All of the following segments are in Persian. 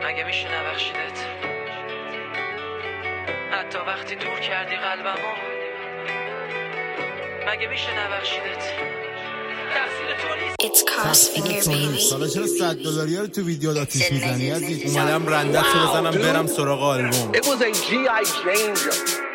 مگه میشه نبخشیدت؟ حتی وقتی دور کردی قلبمو مگه میشه نبخشیدت؟ It's costing your baby. سالا چرا $100 رو تو ویدیو لاتیش میزنی عزیز؟ اومدم رندت رو بزنم برم سراغ آلبوم. It was a G.I. Jane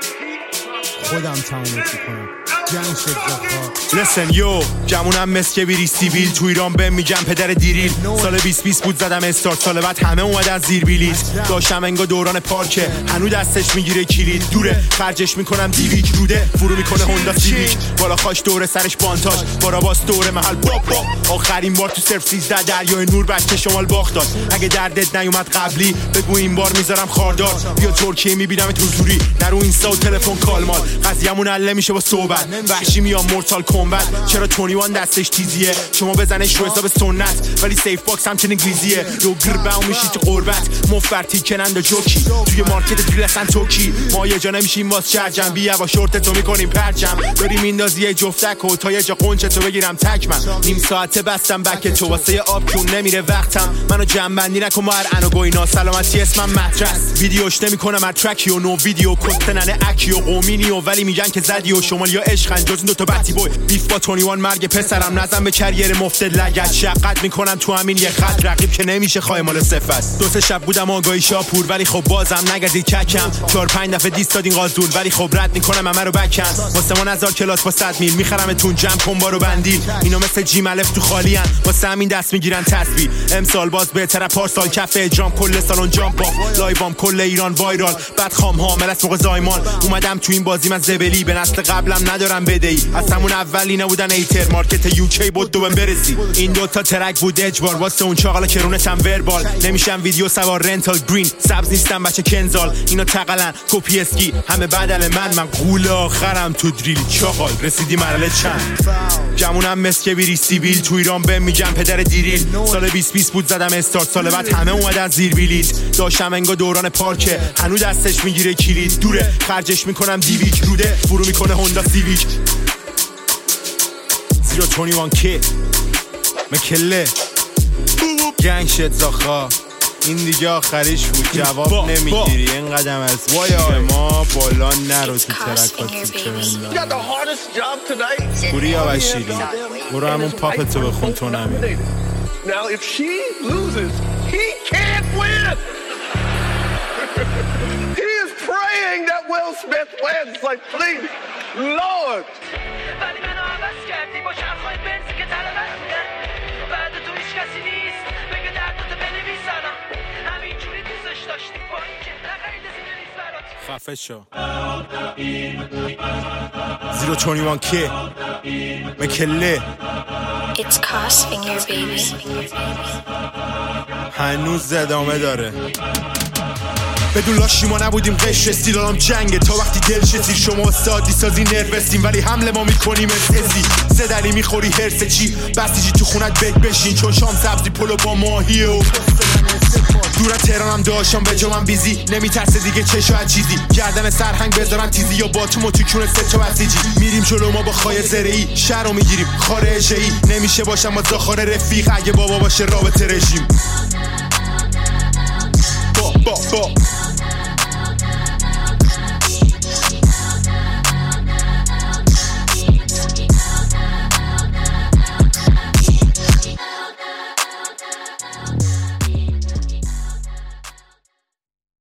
خودم تمامش کنم جنگ شد زخا. لسن یو جمونم مسکه بیری سیبیل تو ایران بهم میگم پدر دیریل. سال 2020 بود زدم استارت، سال بعد همه اومدن زیر بلیط. داشتم انگا دوران پارکه هنو دستش میگیره کلید دوره، خرجش میکنم دیویک روده فرو میکنه هوندا سیویک. بالا خاش دوره سرش بانتاژ باراباس دوره محل باب آخرین بار تو صرف 13 دریای نور بچه شمال باخت داد. اگه دردت نیومد قبلی بگو این بار میذارم خاردار. بیا ترکیه میبینم تو زوری نرو اینستا و تلفن کالمال. قضیه‌مون حل میشه با صحبت وحشی میام مورتال کمبت. چرا 21 دستش تیزیه شما بزنش رو حساب سنت ولی سیف باکس همچنین انگلیزیه. رو گربه میشی تو قربت مفرتی کنند و جوکی توی مارکت دریل اصلا توکی. ما یه جا نمیشیم واس چرجم بیا با شورت تو میکنیم پرچم. داری میندازی یه جفتک و تا یه جا قنچه تو بگیرم تک. من نیم ساعته بستم بک تو واسه آب کون نمیره وقتم. منو جنبندی نکن ما هر انو گوینا سلامتی اسمم مدرس. ویدیوش نمیکنم هر ترکی و نو ویدیو کستننه اکی و قومینی و ولی میگن که زدی و شمالیا عشقن جز این دوتا بطی بوی. بیف با 21 مرگ پسرم نزن به کریر مفتد لگد. شقت میکنم تو همین یه خط رقیب که نمیشه خواهی مال صفت. دو سه شب بودم آگاهی شاپور ولی خب بازم نگردید ککم. 4-5 دفعه دیست دادین قازون ولی خب رد میکنم همه رو بکن. واسه ما نزار کلاس با 100 میل میخرمتون جمع کن بارو بندیل. اینا مثل جیم الف تو خالی ان واسه همین دست میگیرن تسبیح. امسال باز بهتره پارسال کف اجرام کل سالن جامپ اف لایوام کل ایران وایرال. بعد خام حامل است موقع زایمان اومدم تو این بازی من زبلی به نسل قبلم ندارم بدهی. از همون اولی نبودن ایتر مارکت یوکی بود دوبم برسی. این دوتا ترک بود اجبار واسه اون چاقالا کرونشم وربال. نمیشم ویدیو سوار رنتال گرین سبز نیستم بچه کنزال. اینا تقلن کپی اسکی همه بدل من قول آخرم تو دریل چاقال. رسیدی مرحله چند جمونم مسکه بیری سیبیل تو ایران بهم میگم پدر دیریل. سال 2020 بود زدم استارت، سال بعد همه اومدن زیر بلیط. داشتم انگا دوران پارکه هنو دستش میگیره کلید دوره، خرجش میکنم دیویک روده فرو میکنه هوندا سیویک. 021 مکله گنگ شد زاخا. این دیگه آخریش بود جواب نمیگیری اینقدر از ما بالا نرو تو ترکات پوریا و شیری. برو همون پاپتو بخون تو نمی. Now if she loses, he can't win. He is praying that Will Smith wins. Like, please, Lord. ولی منو عوض کردی با چرخای بنز که طلبت میدن. بعد تو هیچ کسی نیست بگه دردتو بنویسنم. همینجوری دوستش داشتی با این که نقیده زینه نیست برات. خفه شو 021 که مکله It's costing your baby. هنوز ادامه داره. بدون لاشی ما نبودیم قش استیلالم جنگه تا وقتی دل شدی. شما استادی سازی نروستیم ولی حمله ما میکنیم اسسی. سه دلی میخوری هرس چی بسیجی تو خونت بگ بشین چون شام سبزی پلو با ماهیه و دور از تهرانم داشتم به جا من بیزی. نمیترسه دیگه چشا چیزی گردن سرهنگ بذارن تیزی یا با تو موتیکونه سه تا بسیجی. میریم جلو ما با خای زرعی شهر رو میگیریم خارجه ای. نمیشه باشم با زاخار رفیق اگه بابا باشه رابطه رژیم. با